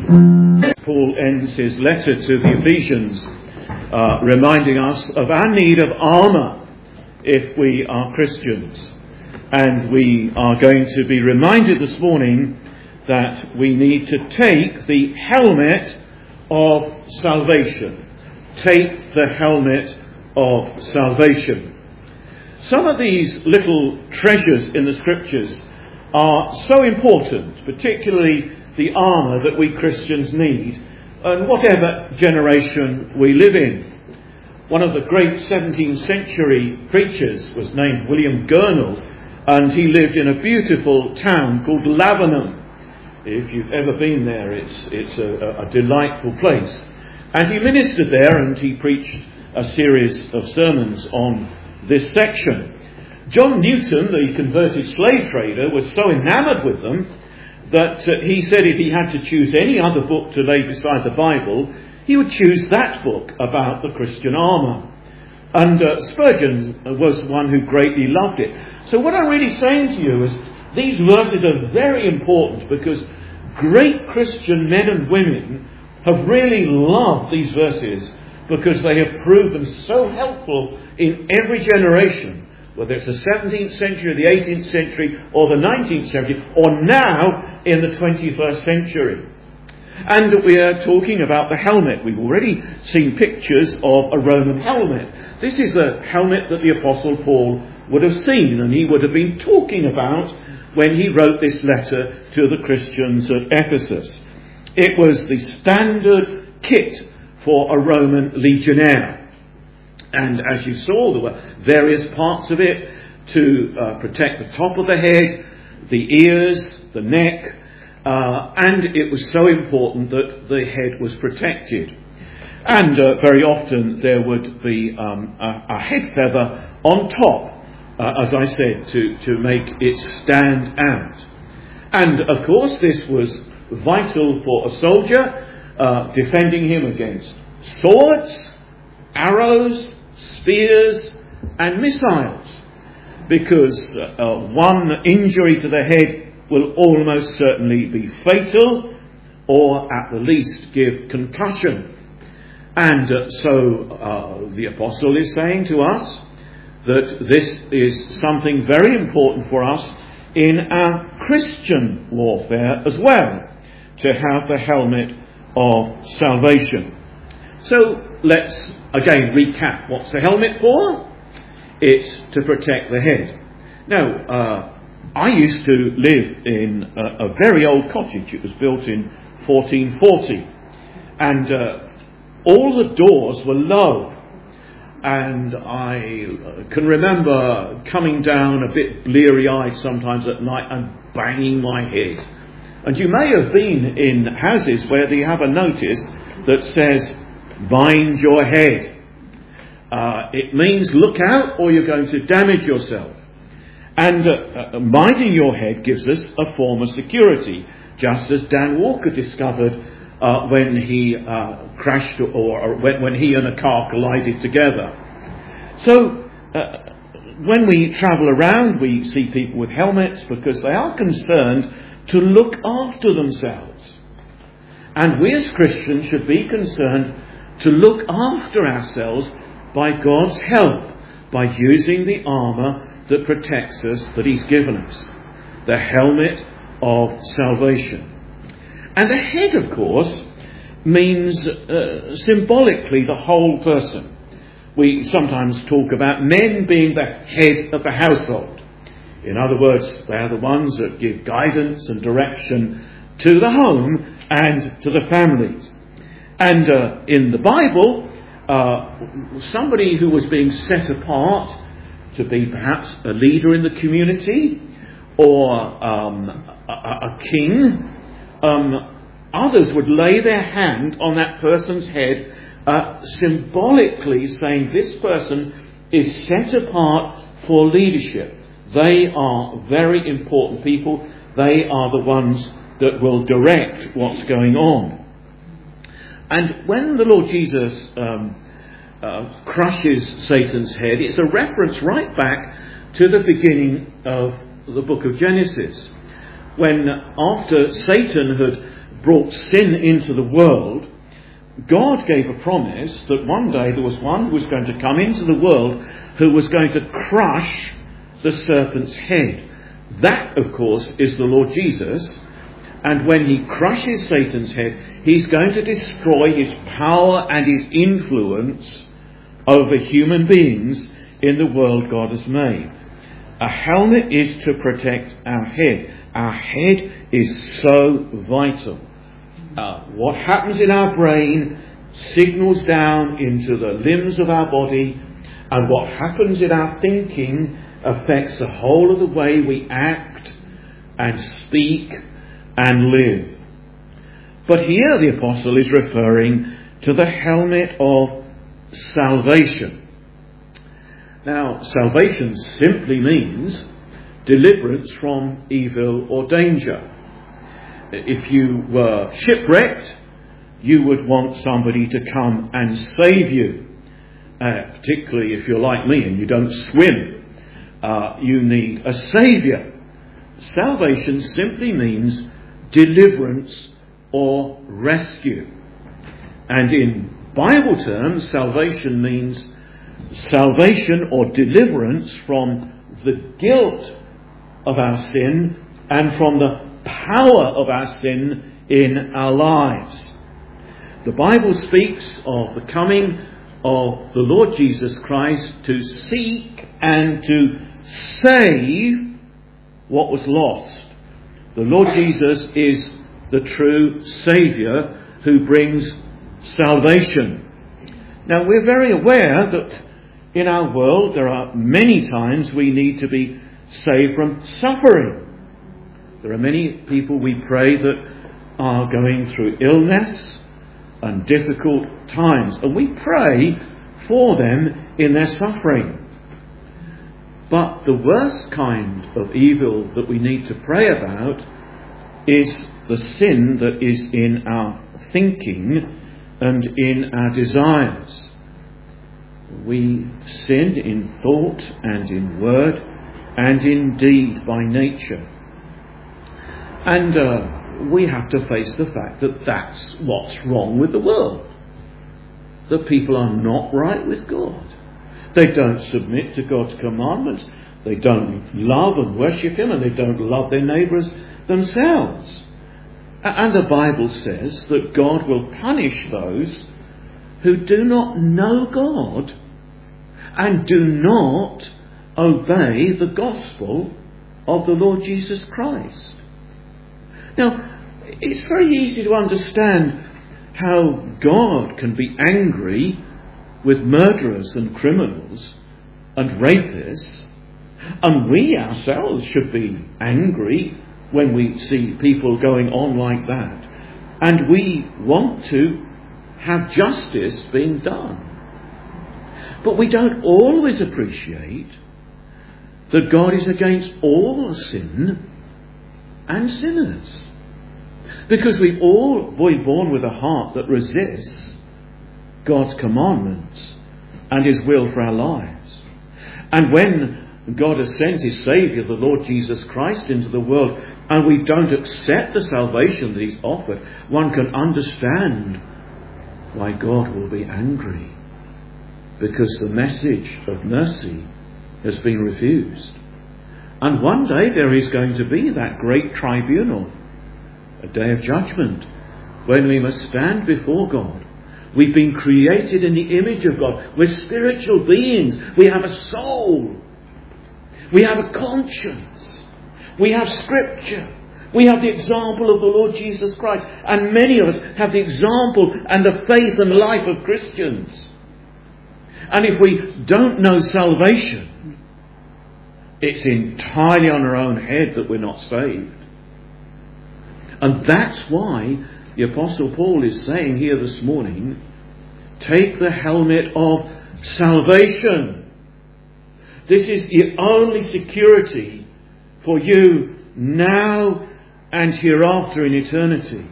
Paul ends his letter to the Ephesians reminding us of our need of armour if we are Christians. And we are going to be reminded this morning that we need to take the helmet of salvation. Take the helmet of salvation. Some of these little treasures in the Scriptures are so important, particularly the armour that we Christians need, and whatever generation we live in. One of the great 17th century preachers was named William Gurnall, and he lived in a beautiful town called Lavenham. If you've ever been there, it's a delightful place. And he ministered there, and he preached a series of sermons on this section. John Newton, the converted slave trader, was so enamoured with them that he said if he had to choose any other book to lay beside the Bible, he would choose that book about the Christian armour. And Spurgeon was one who greatly loved it. So what I'm really saying to you is these verses are very important because great Christian men and women have really loved these verses because they have proven so helpful in every generation, whether it's the 17th century, the 18th century, or the 19th century, or now in the 21st century. And we are talking about the helmet. We've already seen pictures of a Roman helmet. This is a helmet that the Apostle Paul would have seen, and he would have been talking about when he wrote this letter to the Christians at Ephesus. It was the standard kit for a Roman legionnaire. And as you saw, there were various parts of it to protect the top of the head, the ears, the neck, and it was so important that the head was protected. And very often there would be a head feather on top, as I said, to make it stand out. And of course this was vital for a soldier, defending him against swords, arrows, spears and missiles, because one injury to the head will almost certainly be fatal, or at the least give concussion. And so the Apostle is saying to us that this is something very important for us in our Christian warfare as well, to have the helmet of salvation. So let's again recap. What's the helmet for? It's to protect the head. Now, I used to live in a very old cottage. It was built in 1440. And all the doors were low. And I can remember coming down a bit bleary-eyed sometimes at night and banging my head. And you may have been in houses where they have a notice that says, "Mind your head." It means look out or you're going to damage yourself. And minding your head gives us a form of security, just as Dan Walker discovered when he crashed or when he and a car collided together. So when we travel around, we see people with helmets because they are concerned to look after themselves. And we as Christians should be concerned to look after ourselves by God's help, by using the armour that protects us, that He's given us, the helmet of salvation. And the head, of course, means symbolically the whole person. We sometimes talk about men being the head of the household. In other words, they are the ones that give guidance and direction to the home and to the families. And in the Bible, somebody who was being set apart to be perhaps a leader in the community or a king, others would lay their hand on that person's head, symbolically saying this person is set apart for leadership. They are very important people. They are the ones that will direct what's going on. And when the Lord Jesus crushes Satan's head, it's a reference right back to the beginning of the book of Genesis, when after Satan had brought sin into the world, God gave a promise that one day there was one who was going to come into the world who was going to crush the serpent's head. That, of course, is the Lord Jesus. And when he crushes Satan's head, he's going to destroy his power and his influence over human beings in the world God has made. A helmet is to protect our head. Our head is so vital. What happens in our brain signals down into the limbs of our body, and what happens in our thinking affects the whole of the way we act and speak and live. But here the apostle is referring to the helmet of salvation. Now, salvation simply means deliverance from evil or danger. If you were shipwrecked, you would want somebody to come and save you. Particularly if you're like me and you don't swim. You need a saviour. Salvation simply means deliverance or rescue. And in Bible terms, salvation means salvation or deliverance from the guilt of our sin and from the power of our sin in our lives. The Bible speaks of the coming of the Lord Jesus Christ to seek and to save what was lost. The Lord Jesus is the true Saviour who brings salvation. Now, we're very aware that in our world there are many times we need to be saved from suffering. There are many people we pray that are going through illness and difficult times, and we pray for them in their suffering. But the worst kind of evil that we need to pray about is the sin that is in our thinking and in our desires. We sin in thought and in word and in deed by nature. And we have to face the fact that that's what's wrong with the world. That people are not right with God. They don't submit to God's commandments. They don't love and worship Him, and they don't love their neighbours themselves. And the Bible says that God will punish those who do not know God and do not obey the gospel of the Lord Jesus Christ. Now, it's very easy to understand how God can be angry with murderers and criminals and rapists, and we ourselves should be angry when we see people going on like that, and we want to have justice being done. But we don't always appreciate that God is against all sin and sinners, because we're all born with a heart that resists God's commandments and His will for our lives. And when God has sent His Saviour, the Lord Jesus Christ, into the world, and we don't accept the salvation that He's offered, one can understand why God will be angry, because the message of mercy has been refused. And one day there is going to be that great tribunal, a day of judgment, when we must stand before God. We've been created in the image of God. We're spiritual beings. We have a soul. We have a conscience. We have Scripture. We have the example of the Lord Jesus Christ. And many of us have the example and the faith and life of Christians. And if we don't know salvation, it's entirely on our own head that we're not saved. And that's why the Apostle Paul is saying here this morning, take the helmet of salvation. This is the only security for you now and hereafter in eternity.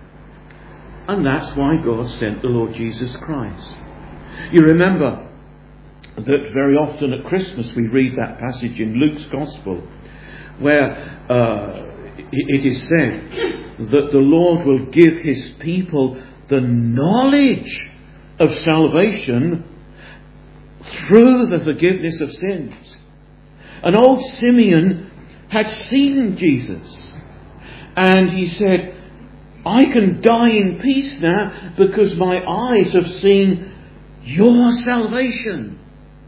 And that's why God sent the Lord Jesus Christ. You remember that very often at Christmas we read that passage in Luke's Gospel where it is said that the Lord will give his people the knowledge of salvation through the forgiveness of sins. And old Simeon had seen Jesus, and he said, I can die in peace now because my eyes have seen your salvation.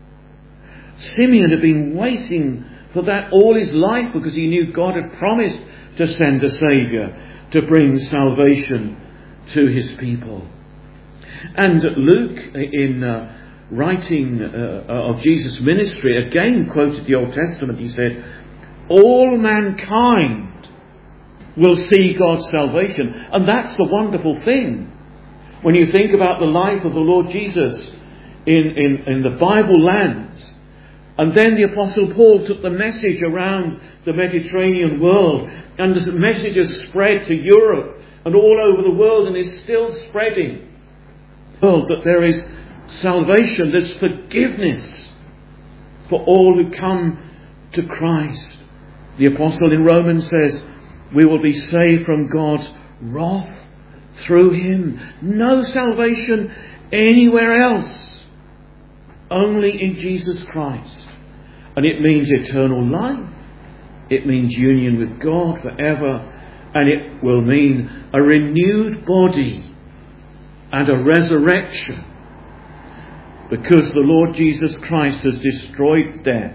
Simeon had been waiting for that all his life because he knew God had promised to send a Saviour to bring salvation to his people. And Luke, in writing of Jesus' ministry, again quoted the Old Testament. He said, all mankind will see God's salvation. And that's the wonderful thing. When you think about the life of the Lord Jesus in the Bible lands, and then the Apostle Paul took the message around the Mediterranean world, and the message has spread to Europe and all over the world, and is still spreading. That there is salvation, there's forgiveness for all who come to Christ. The Apostle in Romans says, we will be saved from God's wrath through him. No salvation anywhere else, only in Jesus Christ. And it means eternal life. It means union with God forever. And it will mean a renewed body and a resurrection. Because the Lord Jesus Christ has destroyed death.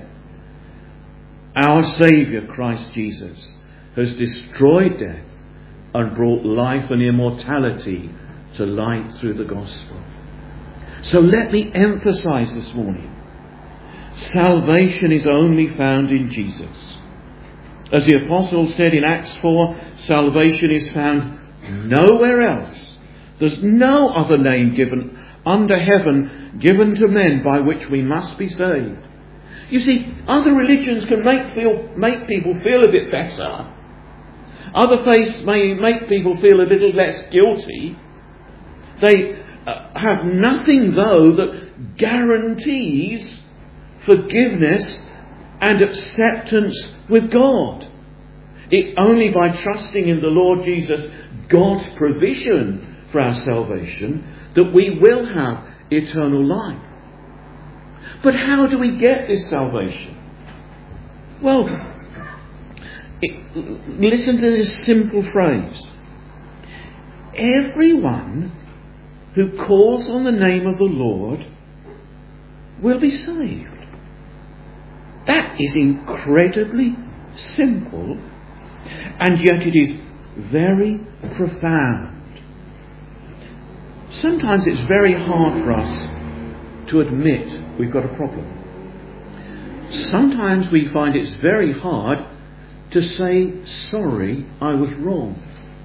Our Saviour, Christ Jesus, has destroyed death and brought life and immortality to light through the gospel. So let me emphasize this morning, salvation is only found in Jesus. As the Apostle said in Acts 4, salvation is found nowhere else. There's no other name given under heaven given to men by which we must be saved. You see, other religions can make people feel a bit better. Other faiths may make people feel a little less guilty. They have nothing, though, that guarantees forgiveness and acceptance with God. It's only by trusting in the Lord Jesus, God's provision for our salvation, that we will have eternal life. But how do we get this salvation? Well, listen to this simple phrase. Everyone who calls on the name of the Lord will be saved. That is incredibly simple, and yet it is very profound. Sometimes it's very hard for us to admit we've got a problem. Sometimes we find it's very hard to say, sorry, I was wrong.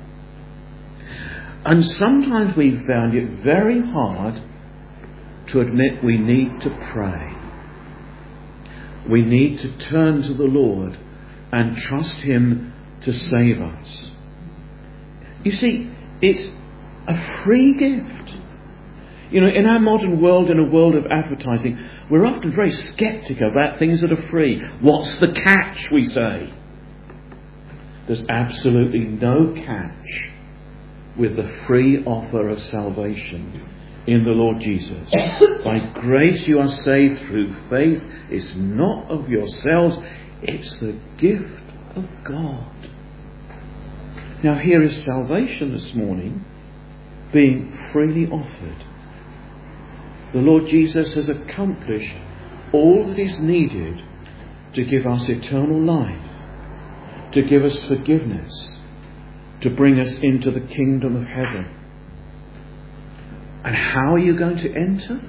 And sometimes we've found it very hard to admit we need to pray. We need to turn to the Lord and trust him to save us. You see, it's a free gift. You know, in our modern world, in a world of advertising, we're often very sceptical about things that are free. What's the catch, we say? There's absolutely no catch with the free offer of salvation in the Lord Jesus. By grace you are saved through faith. It's not of yourselves, it's the gift of God. Now here is salvation this morning being freely offered. The Lord Jesus has accomplished all that is needed to give us eternal life, to give us forgiveness, to bring us into the kingdom of heaven. And how are you going to enter?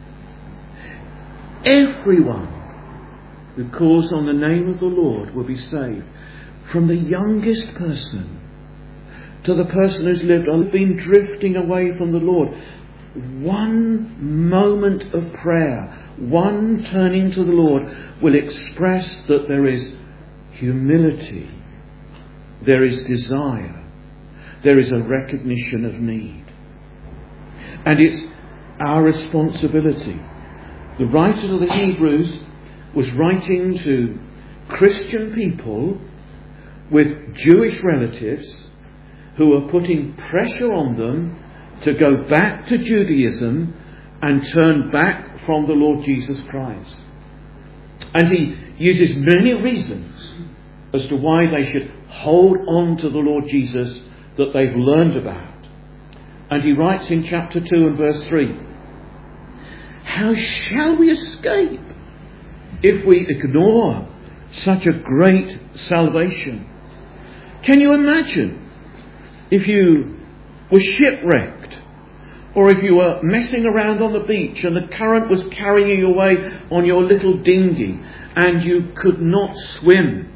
Everyone who calls on the name of the Lord will be saved. From the youngest person to the person who's been drifting away from the Lord. One moment of prayer, one turning to the Lord will express that there is humility, there is desire, there is a recognition of need. And it's our responsibility. The writer of the Hebrews was writing to Christian people with Jewish relatives, who are putting pressure on them to go back to Judaism and turn back from the Lord Jesus Christ. And he uses many reasons as to why they should hold on to the Lord Jesus that they've learned about. And he writes in chapter 2 and verse 3, "How shall we escape if we ignore such a great salvation?" Can you imagine if you were shipwrecked, or if you were messing around on the beach and the current was carrying you away on your little dinghy and you could not swim,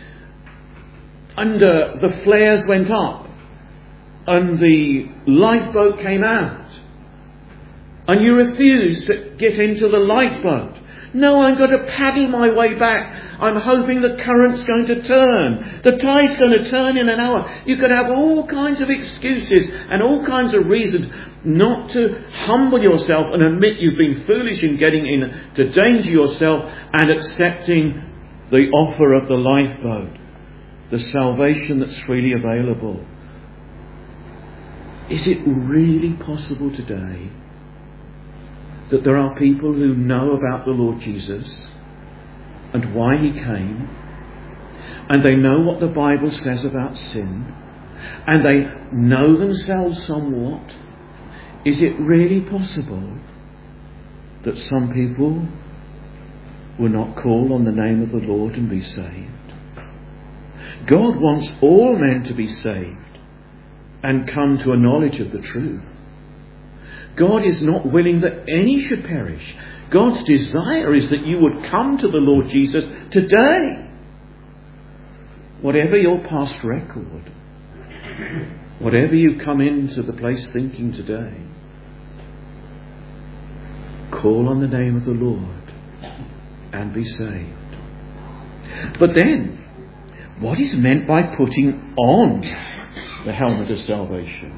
and the flares went up and the lifeboat came out and you refused to get into the lifeboat? "No, I'm going to paddle my way back. I'm hoping the current's going to turn. The tide's going to turn in an hour." You could have all kinds of excuses and all kinds of reasons not to humble yourself and admit you've been foolish in getting into danger yourself and accepting the offer of the lifeboat, the salvation that's freely available. Is it really possible today that there are people who know about the Lord Jesus and why he came, and they know what the Bible says about sin, and they know themselves somewhat? Is it really possible that some people will not call on the name of the Lord and be saved? God wants all men to be saved and come to a knowledge of the truth. God is not willing that any should perish. God's desire is that you would come to the Lord Jesus today. Whatever your past record, whatever you come into the place thinking today, call on the name of the Lord and be saved. But then, what is meant by putting on the helmet of salvation?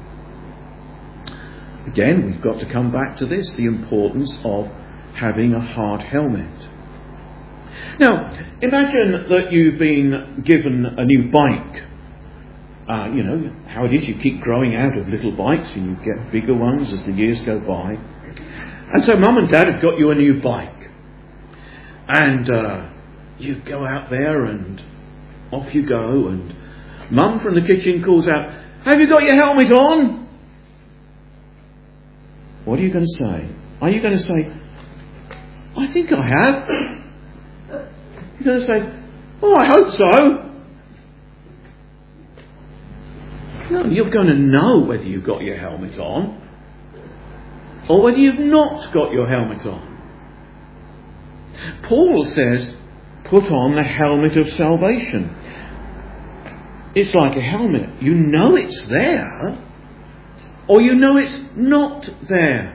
Again, we've got to come back to this, the importance of having a hard helmet. Now, imagine that you've been given a new bike. You know how it is, you keep growing out of little bikes and you get bigger ones as the years go by. And so Mum and Dad have got you a new bike. And you go out there and off you go, and Mum from the kitchen calls out, "Have you got your helmet on?" What are you going to say? Are you going to say, "I think I have"? You're going to say, "Oh, I hope so." No, you're going to know whether you've got your helmet on or whether you've not got your helmet on. Paul says, put on the helmet of salvation. It's like a helmet. You know it's there, or you know it's not there.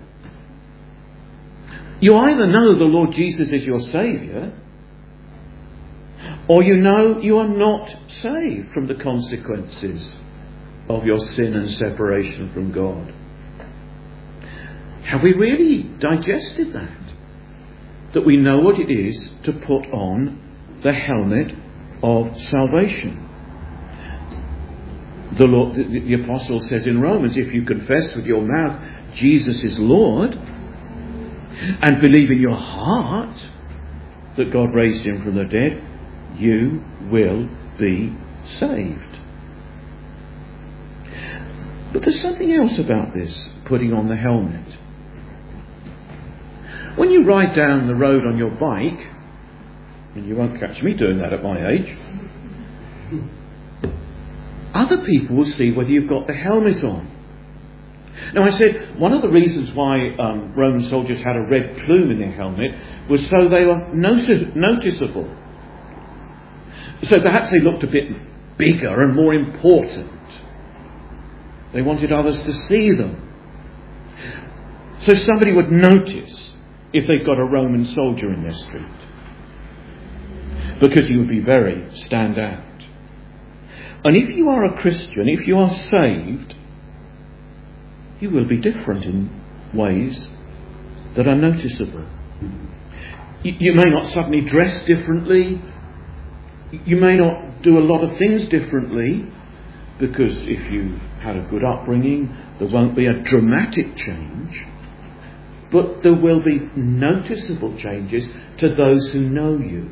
You either know the Lord Jesus is your Saviour, or you know you are not saved from the consequences of your sin and separation from God. Have we really digested that? That we know what it is to put on the helmet of salvation. The Apostle says in Romans, if you confess with your mouth Jesus is Lord and believe in your heart that God raised him from the dead, you will be saved. But there's something else about this, putting on the helmet. When you ride down the road on your bike, and you won't catch me doing that at my age, other people will see whether you've got the helmet on. Now, I said one of the reasons why Roman soldiers had a red plume in their helmet was so they were noticeable. So perhaps they looked a bit bigger and more important. They wanted others to see them. So somebody would notice if they've got a Roman soldier in their street, because he would be very stand out. And if you are a Christian, if you are saved, you will be different in ways that are noticeable. You may not suddenly dress differently. You may not do a lot of things differently, because if you've had a good upbringing, there won't be a dramatic change, but there will be noticeable changes to those who know you.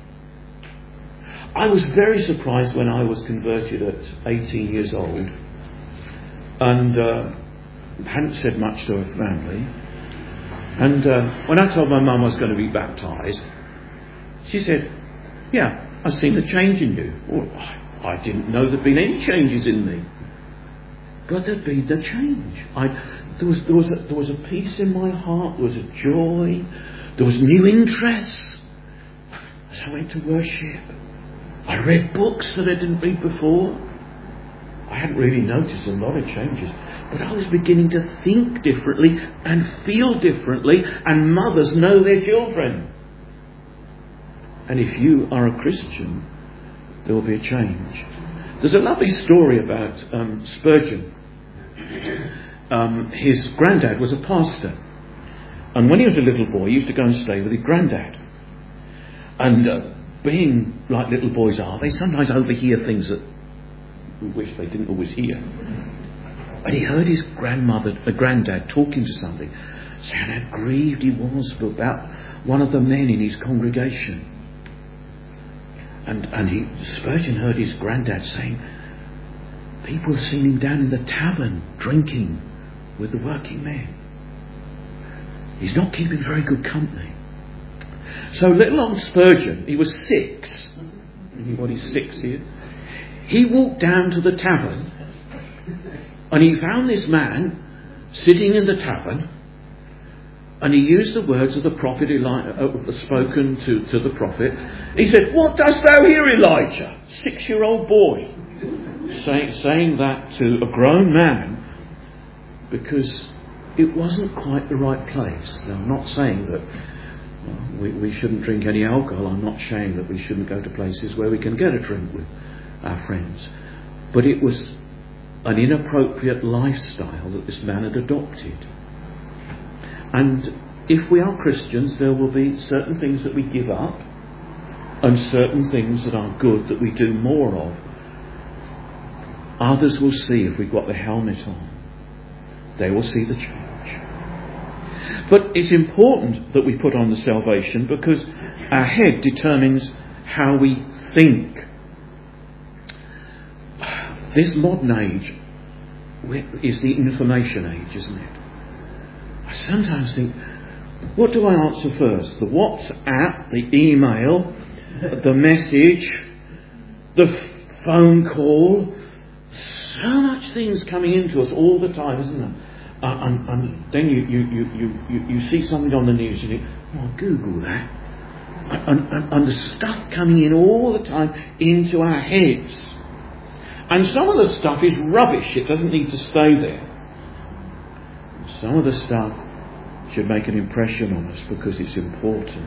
I was very surprised when I was converted at 18 years old and hadn't said much to a family. And when I told my mum I was going to be baptised, she said, "Yeah, I've seen a change in you." Well, I didn't know there'd been any changes in me. God, there'd been a change. There was a peace in my heart. There was a joy. There was new interests. As I went to worship, I read books that I didn't read before. I hadn't really noticed a lot of changes, but I was beginning to think differently and feel differently, and mothers know their children. And if you are a Christian, there will be a change. There's a lovely story about Spurgeon. His granddad was a pastor, and when he was a little boy, he used to go and stay with his granddad. And being like little boys are, they sometimes overhear things that we wish they didn't always hear. And he heard his granddad talking to somebody, saying how grieved he was about one of the men in his congregation. And Spurgeon heard his granddad saying, people have seen him down in the tavern drinking with the working men. He's not keeping very good company. So little old Spurgeon, he was 6. Anybody's 6 here? He walked down to the tavern and he found this man sitting in the tavern, and he used the words of the prophet spoken to the prophet. He said, "What dost thou here, Elijah?" 6-year-old boy saying that to a grown man, because it wasn't quite the right place. Now, I'm not saying that we shouldn't drink any alcohol. I'm not saying that we shouldn't go to places where we can get a drink with our friends. But it was an inappropriate lifestyle that this man had adopted. And if we are Christians, there will be certain things that we give up and certain things that are good that we do more of. Others will see if we've got the helmet on. They will see the change. But it's important that we put on the salvation, because our head determines how we think. This modern age is the information age, isn't it? I sometimes think, what do I answer first? The WhatsApp, the email, the message, the phone call. So much things coming into us all the time, isn't there? And then you see something on the news and you think, "Oh, Google that." And the stuff coming in all the time into our heads. And some of the stuff is rubbish. It doesn't need to stay there. Some of the stuff should make an impression on us because it's important.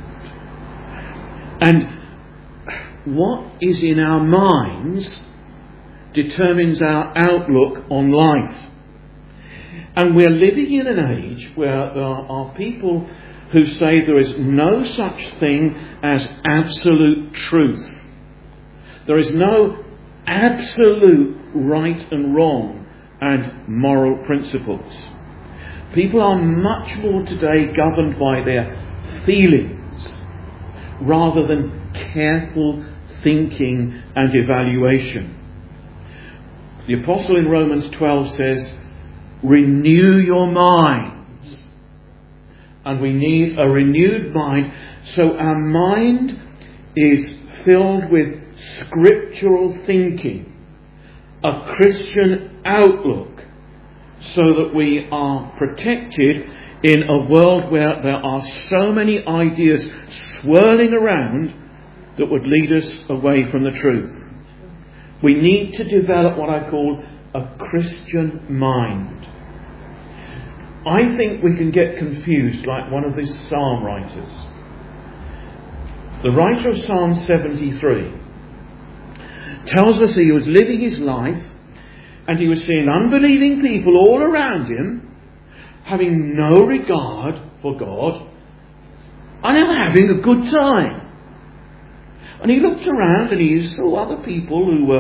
And what is in our minds determines our outlook on life. And we're living in an age where there are people who say there is no such thing as absolute truth. There is no absolute right and wrong and moral principles. People are much more today governed by their feelings rather than careful thinking and evaluation. The apostle in Romans 12 says, "Renew your minds." And we need a renewed mind. So our mind is filled with scriptural thinking, a Christian outlook, so that we are protected in a world where there are so many ideas swirling around that would lead us away from the truth. We need to develop what I call a Christian mind. I think we can get confused like one of these psalm writers. The writer of Psalm 73 tells us he was living his life and he was seeing unbelieving people all around him having no regard for God and they were having a good time. And he looked around and he saw other people who were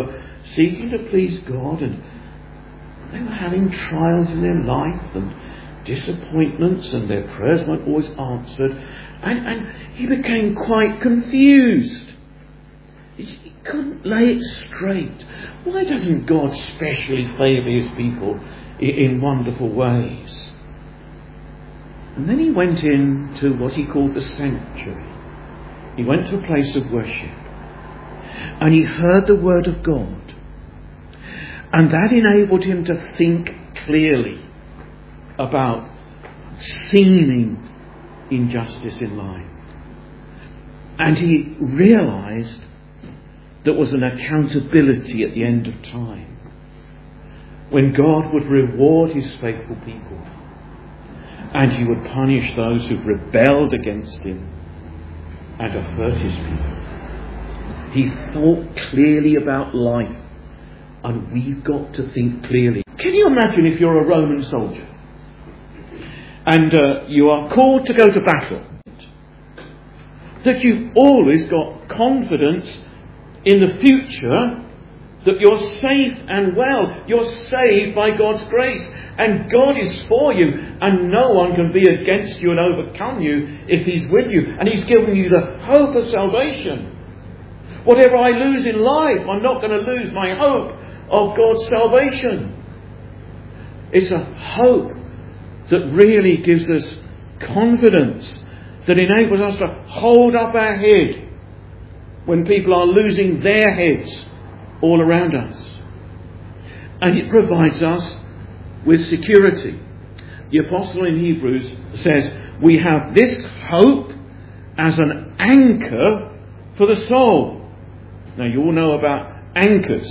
seeking to please God, and they were having trials in their life and disappointments, and their prayers weren't always answered, and he became quite confused. He couldn't lay it straight. Why doesn't God specially favour his people in wonderful ways? And then he went into what he called the sanctuary. He went to a place of worship, and he heard the word of God. And that enabled him to think clearly about seeming injustice in life. And he realised there was an accountability at the end of time, when God would reward his faithful people and he would punish those who've rebelled against him and have hurt his people. He thought clearly about life. And we've got to think clearly. Can you imagine if you're a Roman soldier and you are called to go to battle, that you've always got confidence in the future that you're safe and well. You're saved by God's grace, and God is for you, and no one can be against you and overcome you if he's with you, and he's given you the hope of salvation. Whatever I lose in life, I'm not going to lose my hope of God's salvation. It's a hope that really gives us confidence, that enables us to hold up our head when people are losing their heads all around us. And it provides us with security. The apostle in Hebrews says, we have this hope as an anchor for the soul. Now you all know about anchors.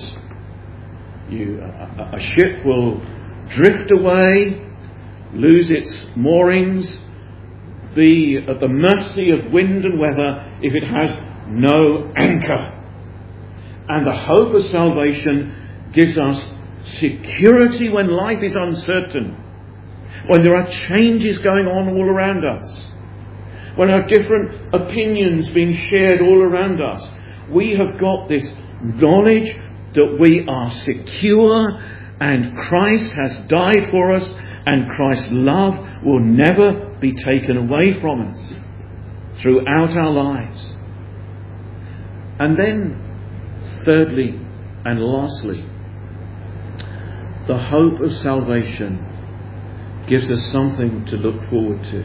A ship will drift away, lose its moorings, be at the mercy of wind and weather if it has no anchor. And the hope of salvation gives us security when life is uncertain, when there are changes going on all around us, when there are different opinions being shared all around us. We have got this knowledge that we are secure, and Christ has died for us, and Christ's love will never be taken away from us throughout our lives. And then, thirdly and lastly, the hope of salvation gives us something to look forward to.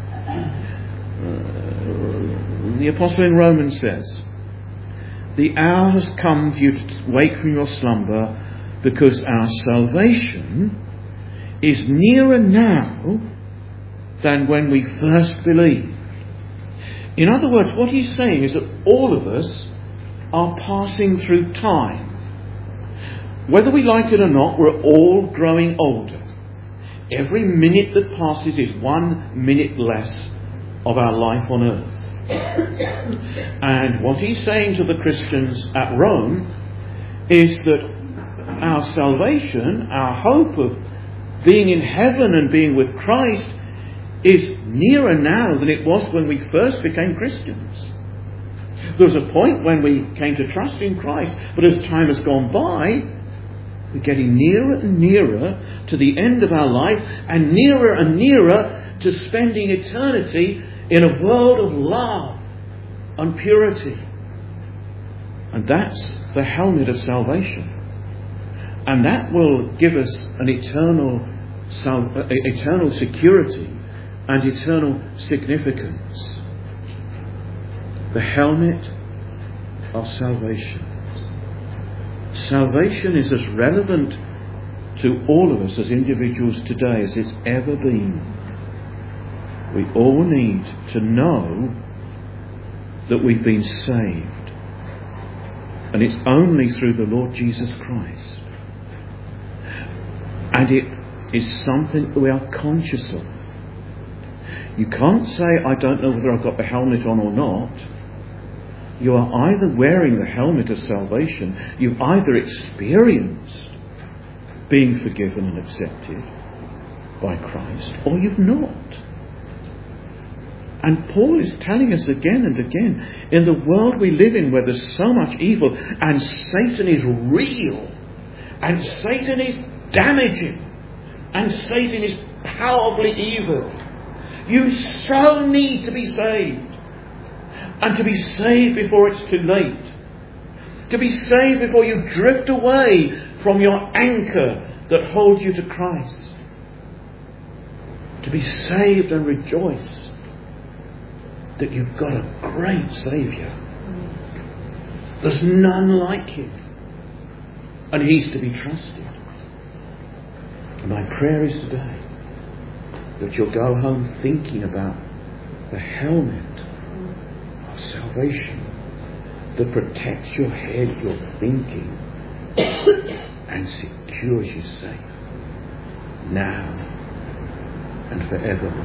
The apostle in Romans says, the hour has come for you to wake from your slumber, because our salvation is nearer now than when we first believed. In other words, what he's saying is that all of us are passing through time. Whether we like it or not, we're all growing older. Every minute that passes is 1 minute less of our life on earth. And what he's saying to the Christians at Rome is that our salvation, our hope of being in heaven and being with Christ, is nearer now than it was when we first became Christians. There was a point when we came to trust in Christ, but as time has gone by, we're getting nearer and nearer to the end of our life, and nearer to spending eternity in a world of love and purity. And that's the helmet of salvation. And that will give us an eternal security and eternal significance. The helmet of salvation. Salvation is as relevant to all of us as individuals today as it's ever been. We all need to know that we've been saved. And it's only through the Lord Jesus Christ. And it is something we are conscious of. You can't say, I don't know whether I've got the helmet on or not. You are either wearing the helmet of salvation, you've either experienced being forgiven and accepted by Christ, or you've not. And Paul is telling us again and again, in the world we live in where there's so much evil and Satan is real and Satan is damaging and Satan is powerfully evil, you so need to be saved, and to be saved before it's too late, to be saved before you drift away from your anchor that holds you to Christ, to be saved and rejoice that you've got a great Saviour. There's none like Him, and He's to be trusted. And my prayer is today that you'll go home thinking about the helmet of salvation that protects your head, your thinking, and secures you safe now and forever.